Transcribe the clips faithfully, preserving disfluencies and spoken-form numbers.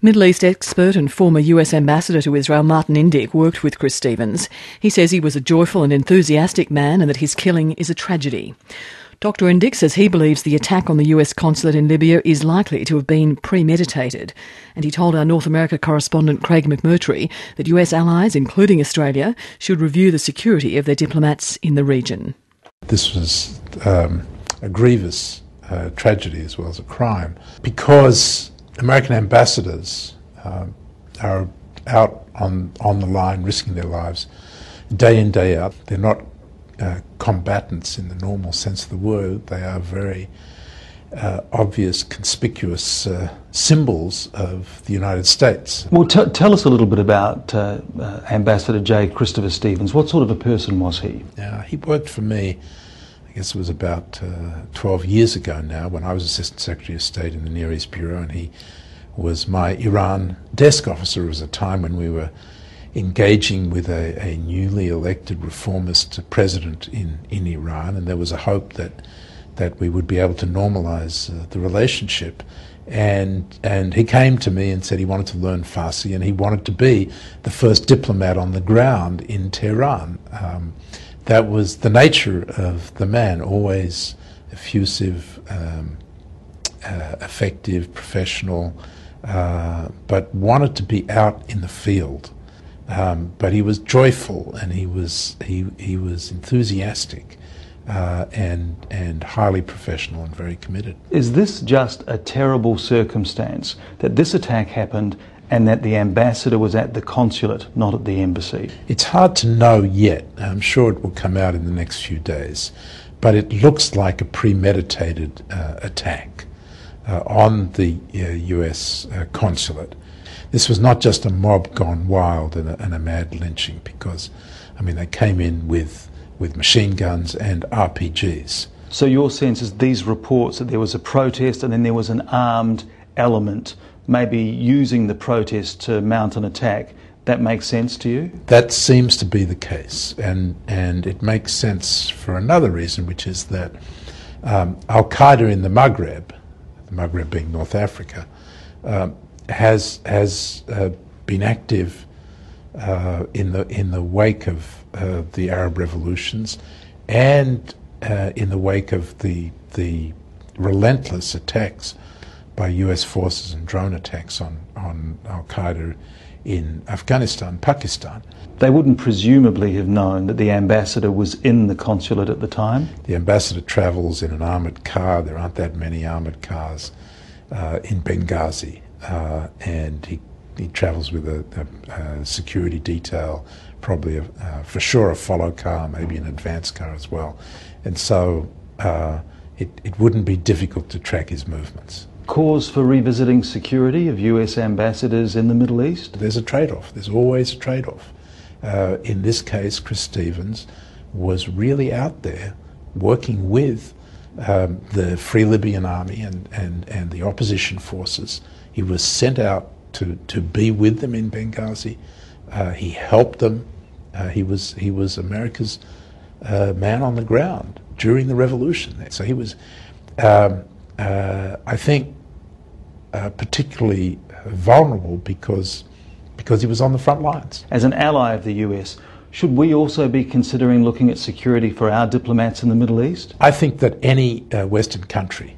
Middle East expert and former U S ambassador to Israel, Martin Indyk, worked with Chris Stevens. He says he was a joyful and enthusiastic man and that his killing is a tragedy. Doctor Indyk says he believes the attack on the U S consulate in Libya is likely to have been premeditated. And he told our North America correspondent Craig McMurtry that U S allies, including Australia, should review the security of their diplomats in the region. This was um, a grievous uh, tragedy as well as a crime, because American ambassadors uh, are out on, on the line risking their lives day in, day out. They're not uh, combatants in the normal sense of the word. They are very uh, obvious, conspicuous uh, symbols of the United States. Well, t- tell us a little bit about uh, uh, Ambassador J. Christopher Stevens. What sort of a person was he? Uh, he worked for me, I guess it was about uh, twelve years ago now, when I was Assistant Secretary of State in the Near East Bureau, and he was my Iran desk officer. It was a time when we were engaging with a, a newly elected reformist president in, in Iran, and there was a hope that that we would be able to normalize uh, the relationship. And and he came to me and said he wanted to learn Farsi, and he wanted to be the first diplomat on the ground in Tehran. Um, That was the nature of the man, always effusive, um, uh, effective, professional, uh, but wanted to be out in the field. Um, but he was joyful, and he was he he was enthusiastic, uh, and and highly professional and very committed. Is this just a terrible circumstance that this attack happened and that the ambassador was at the consulate, not at the embassy? It's hard to know yet. I'm sure it will come out in the next few days. But it looks like a premeditated uh, attack uh, on the uh, U S uh, consulate. This was not just a mob gone wild and a, and a mad lynching, because, I mean, they came in with, with machine guns and R P Gs. So your sense is these reports that there was a protest and then there was an armed element maybe using the protest to mount an attack, that makes sense to you? That seems to be the case, and and it makes sense for another reason, which is that um, Al-Qaeda in the Maghreb, the Maghreb being North Africa, um, has has uh, been active uh, in the in the wake of uh, the Arab revolutions, and uh, in the wake of the the relentless attacks by U S forces and drone attacks on, on Al-Qaeda in Afghanistan, Pakistan. They wouldn't presumably have known that the ambassador was in the consulate at the time? The ambassador travels in an armoured car. There aren't that many armoured cars uh, in Benghazi, uh, and he, he travels with a, a, a security detail, probably a, uh, for sure a follow car, maybe an advance car as well. And so uh, it, it wouldn't be difficult to track his movements. Cause for revisiting security of U S ambassadors in the Middle East? There's a trade-off. There's always a trade-off. Uh, in this case, Chris Stevens was really out there working with um, the Free Libyan Army and, and, and the opposition forces. He was sent out to, to be with them in Benghazi. Uh, he helped them. Uh, he was he was America's uh, man on the ground during the revolution. So he was, um, uh, I think, Uh, particularly vulnerable because because he was on the front lines. As an ally of the U S, should we also be considering looking at security for our diplomats in the Middle East? I think that any uh, Western country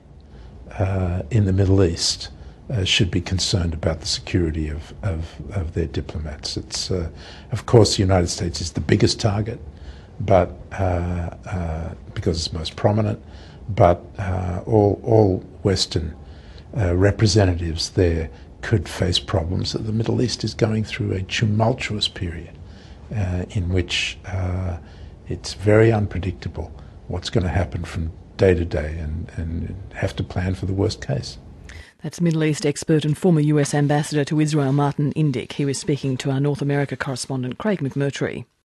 uh, in the Middle East uh, should be concerned about the security of, of, of their diplomats. It's, uh, of course, the United States is the biggest target, but uh, uh, because it's most prominent, but uh, all, all Western Uh, representatives there could face problems. The Middle East is going through a tumultuous period uh, in which uh, it's very unpredictable what's going to happen from day to day, and, and have to plan for the worst case. That's Middle East expert and former U S ambassador to Israel, Martin Indyk. He was speaking to our North America correspondent Craig McMurtry.